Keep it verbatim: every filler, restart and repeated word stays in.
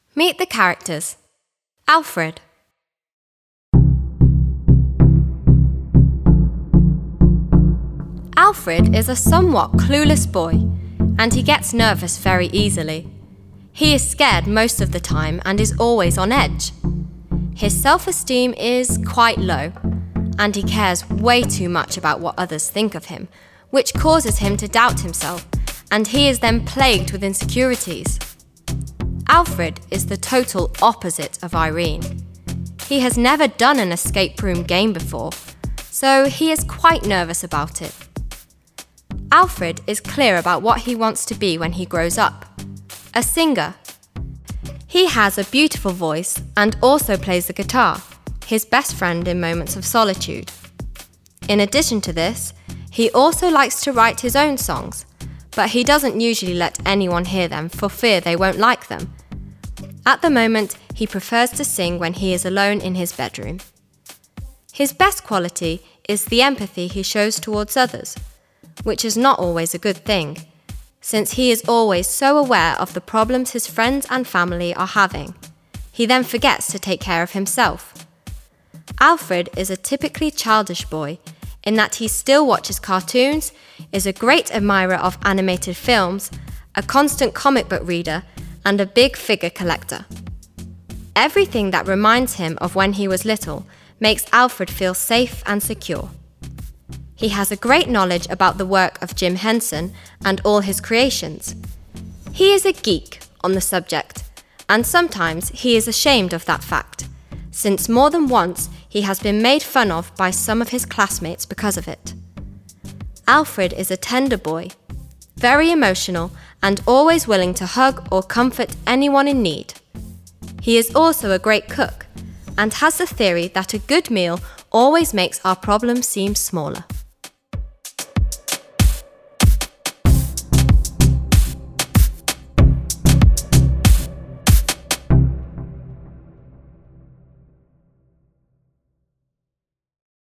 Meet the characters. Alfred. Alfred is a somewhat clueless boy, and he gets nervous very easily. He is scared most of the time and is always on edge. His self-esteem is quite low, and he cares way too much about what others think of him, which causes him to doubt himself, and he is then plagued with insecurities. Alfred is the total opposite of Irene. He has never done an escape room game before, so he is quite nervous about it. Alfred is clear about what he wants to be when he grows up: a singer. He has a beautiful voice and also plays the guitar, his best friend in moments of solitude. In addition to this, he also likes to write his own songs, but he doesn't usually let anyone hear them for fear they won't like them. At the moment, he prefers to sing when he is alone in his bedroom. His best quality is the empathy he shows towards others, which is not always a good thing, since he is always so aware of the problems his friends and family are having. He then forgets to take care of himself. Alfred is a typically childish boy, in that he still watches cartoons, is a great admirer of animated films, a constant comic book reader, and a big figure collector. Everything that reminds him of when he was little makes Alfred feel safe and secure. He has a great knowledge about the work of Jim Henson and all his creations. He is a geek on the subject, and sometimes he is ashamed of that fact, since more than once he has been made fun of by some of his classmates because of it. Alfred is a tender boy, very emotional and always willing to hug or comfort anyone in need. He is also a great cook and has the theory that a good meal always makes our problems seem smaller.